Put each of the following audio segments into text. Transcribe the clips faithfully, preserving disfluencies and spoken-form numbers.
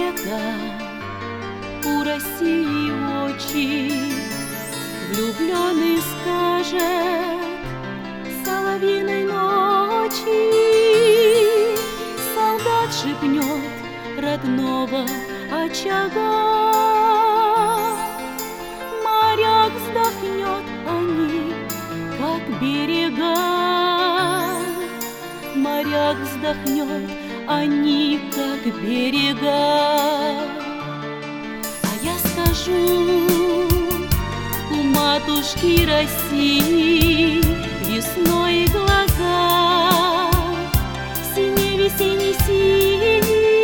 лета, у России очи, влюбленный скажет соловьиной ночи. Солдат шепнет родного очага, моряк вздохнет, они как берега. Моряк вздохнет, они как берега. А я скажу, у матушки России весной глаза синие, весенний синий,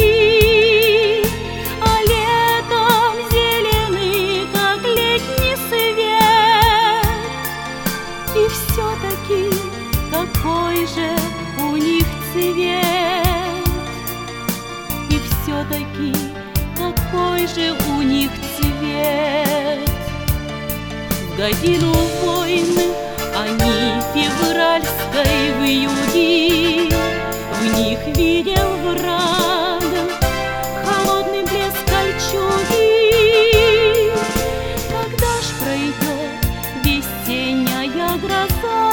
а летом зеленый, как летний свет. И все-таки какой же у них цвет, и все-таки какой же у них цвет. В годину войны они февральской вьюги, в них видел враг холодный блеск кольчуги. Когда ж пройдет весенняя гроза,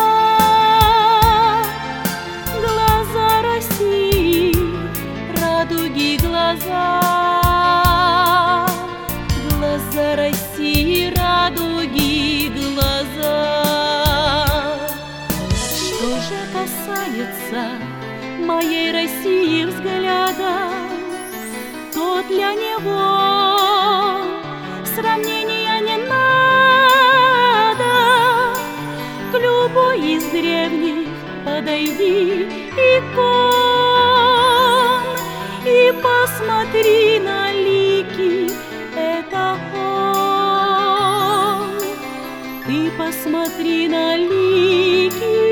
глаза России, радуги глаза, глаза России, радуги глаза. Что же касается моей России взгляда, то для него сравнения не надо. К любой из древних подойди икон и посмотри на лики, это он. Ты посмотри на лики,